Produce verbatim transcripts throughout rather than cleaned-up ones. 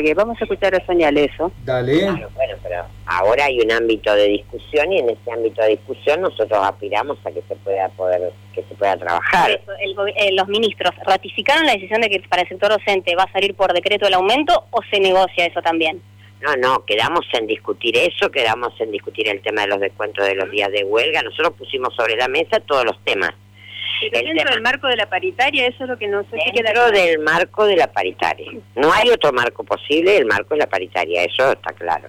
Ibagué. Vamos a escuchar a Sonia Leso. Dale. Claro, bueno, pero ahora hay un ámbito de discusión y en ese ámbito de discusión nosotros aspiramos a que se pueda poder, que se pueda trabajar. Eso, el, eh, los ministros, ¿ratificaron la decisión de que para el sector docente va a salir por decreto el aumento o se negocia eso también? No, no, quedamos en discutir eso, quedamos en discutir el tema de los descuentos de los días de huelga. Nosotros pusimos sobre la mesa todos los temas. Pero el dentro tema. del marco de la paritaria, eso es lo que no sé si queda Dentro del marco de la paritaria. No hay otro marco posible, el marco es la paritaria, eso está claro.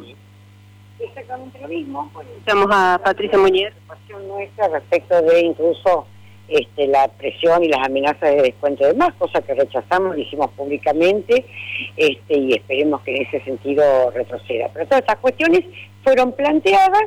Exactamente lo mismo. Estamos a Patricia Muñiz. Nuestra respecto de incluso este, la presión y las amenazas de descuento de más, cosa que rechazamos, lo hicimos públicamente este, y esperemos que en ese sentido retroceda. Pero todas estas cuestiones fueron planteadas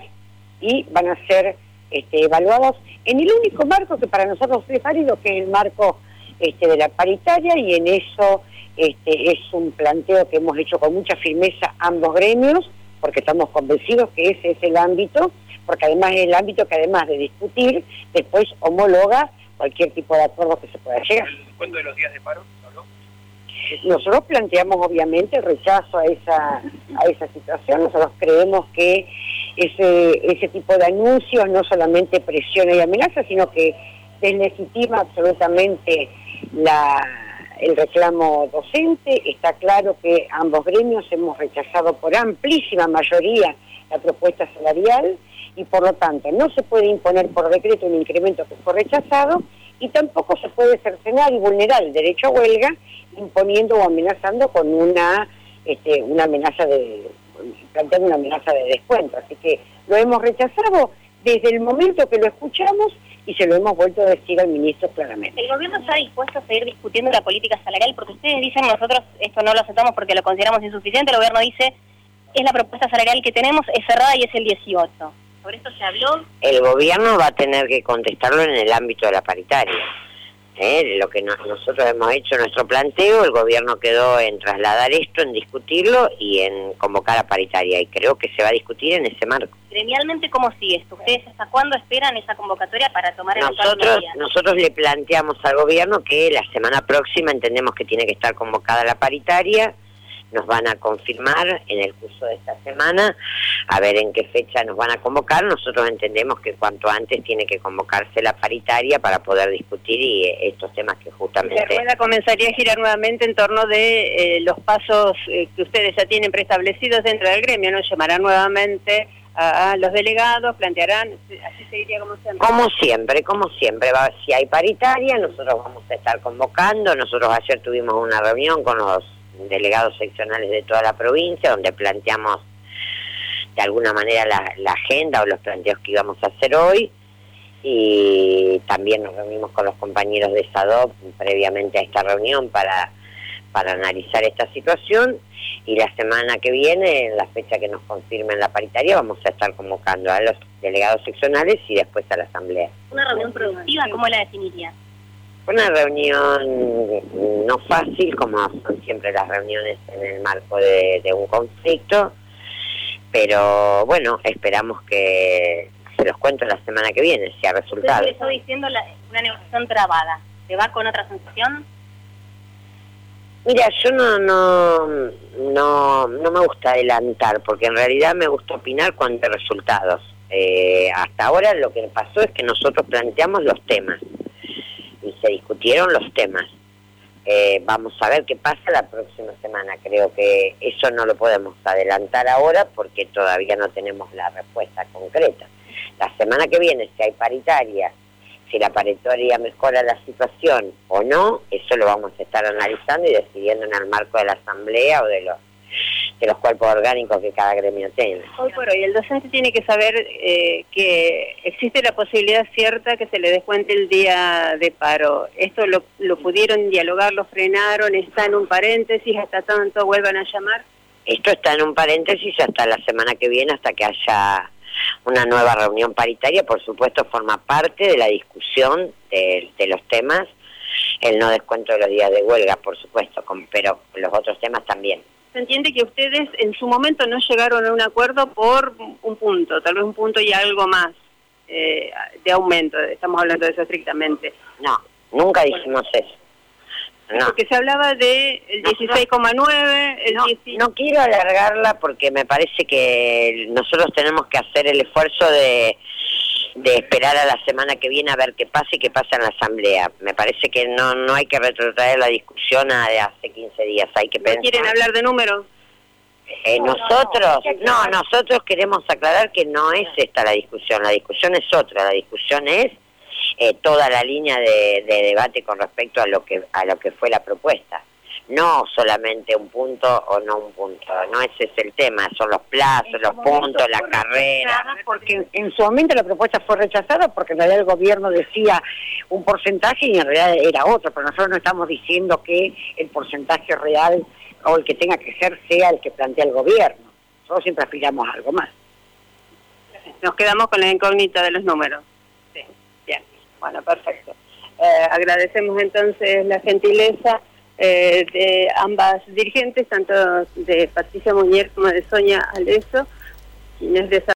y van a ser este, evaluadas en el único marco que para nosotros es válido, que es el marco este, de la paritaria, y en eso este, es un planteo que hemos hecho con mucha firmeza ambos gremios, porque estamos convencidos que ese es el ámbito, porque además es el ámbito que además de discutir, después homologa cualquier tipo de acuerdo que se pueda llegar. ¿El descuento de los días de paro? ¿No? Nosotros planteamos obviamente el rechazo a esa a esa situación. Nosotros creemos que ese ese tipo de anuncios no solamente presiona y amenaza, sino que deslegitima absolutamente la el reclamo docente. Está claro que ambos gremios hemos rechazado por amplísima mayoría la propuesta salarial y por lo tanto no se puede imponer por decreto un incremento que fue rechazado, y tampoco se puede cercenar y vulnerar el derecho a huelga imponiendo o amenazando con una este, una amenaza de planteando una amenaza de descuento. Así que lo hemos rechazado desde el momento que lo escuchamos y se lo hemos vuelto a decir al ministro claramente. ¿El gobierno está dispuesto a seguir discutiendo la política salarial? Porque ustedes dicen, nosotros esto no lo aceptamos porque lo consideramos insuficiente. El gobierno dice, es la propuesta salarial que tenemos, es cerrada y es el dieciocho. ¿Sobre esto se habló? El gobierno va a tener que contestarlo en el ámbito de la paritaria. ¿Eh? Lo que no, nosotros hemos hecho nuestro planteo, el gobierno quedó en trasladar esto, en discutirlo y en convocar a paritaria, y creo que se va a discutir en ese marco. Gremialmente, ¿cómo sigue esto? ¿Ustedes hasta cuándo esperan esa convocatoria para tomar el Nosotros nosotros le planteamos al gobierno que la semana próxima entendemos que tiene que estar convocada la paritaria. Nos van a confirmar en el curso de esta semana a ver en qué fecha nos van a convocar. Nosotros entendemos que cuanto antes tiene que convocarse la paritaria para poder discutir y eh, estos temas que justamente... La rueda comenzaría a girar nuevamente en torno de eh, los pasos eh, que ustedes ya tienen preestablecidos dentro del gremio, ¿no? Llamarán nuevamente a, a los delegados, plantearán, así seguiría como siempre. Como siempre, como siempre. Va, si hay paritaria, nosotros vamos a estar convocando. Nosotros ayer tuvimos una reunión con los delegados seccionales de toda la provincia, donde planteamos de alguna manera la, la agenda o los planteos que íbamos a hacer hoy, y también nos reunimos con los compañeros de SADOP previamente a esta reunión para, para analizar esta situación, y la semana que viene, en la fecha que nos confirmen la paritaria, vamos a estar convocando a los delegados seccionales y después a la asamblea. ¿Una reunión productiva? ¿Cómo la definiría? Una reunión no fácil, como son siempre las reuniones en el marco de, de un conflicto, pero bueno, esperamos que, se los cuento la semana que viene, si ha resultado. Usted estoy diciendo la, una negociación trabada, ¿se va con otra sensación? Mira, yo no, no, no, no me gusta adelantar, porque en realidad me gusta opinar cuando hay resultados. Eh, hasta ahora lo que pasó es que nosotros planteamos los temas y se discutieron los temas. Eh, vamos a ver qué pasa la próxima semana. Creo que eso no lo podemos adelantar ahora porque todavía no tenemos la respuesta concreta. La semana que viene, si hay paritaria, si la paritaria mejora la situación o no, eso lo vamos a estar analizando y decidiendo en el marco de la asamblea o de los de los cuerpos orgánicos que cada gremio tenga. Hoy por hoy, el docente tiene que saber eh, que existe la posibilidad cierta que se le descuente el día de paro. ¿Esto lo, lo pudieron dialogar, lo frenaron, está en un paréntesis, hasta tanto vuelvan a llamar? Esto está en un paréntesis hasta la semana que viene, hasta que haya una nueva reunión paritaria. Por supuesto, forma parte de la discusión de, de los temas, el no descuento de los días de huelga, por supuesto, con, pero los otros temas también. Se entiende que ustedes en su momento no llegaron a un acuerdo por un punto, tal vez un punto y algo más eh, de aumento, estamos hablando de eso estrictamente. No, nunca dijimos eso. No. Porque se hablaba de el dieciséis coma nueve, el no, diez... no quiero alargarla porque me parece que nosotros tenemos que hacer el esfuerzo de, de esperar a la semana que viene a ver qué pasa y qué pasa en la asamblea. Me parece que no no hay que retrotraer la discusión a de hace quince días. Hay que ¿No pensar. quieren hablar de números? Eh, nosotros, no, nosotros queremos aclarar que no es esta la discusión. La discusión es otra. La discusión es Eh, toda la línea de, de debate con respecto a lo que a lo que fue la propuesta, no solamente un punto o no un punto, no ese es el tema, son los plazos, los puntos, la carrera. Porque en, en su momento la propuesta fue rechazada porque en realidad el gobierno decía un porcentaje y en realidad era otro, pero nosotros no estamos diciendo que el porcentaje real o el que tenga que ser sea el que plantea el gobierno, nosotros siempre aspiramos a algo más. Nos quedamos con la incógnita de los números. Sí, bien. Bueno, perfecto. Eh, agradecemos entonces la gentileza eh, de ambas dirigentes, tanto de Patricia Muñer como de Sonia Aleso, quienes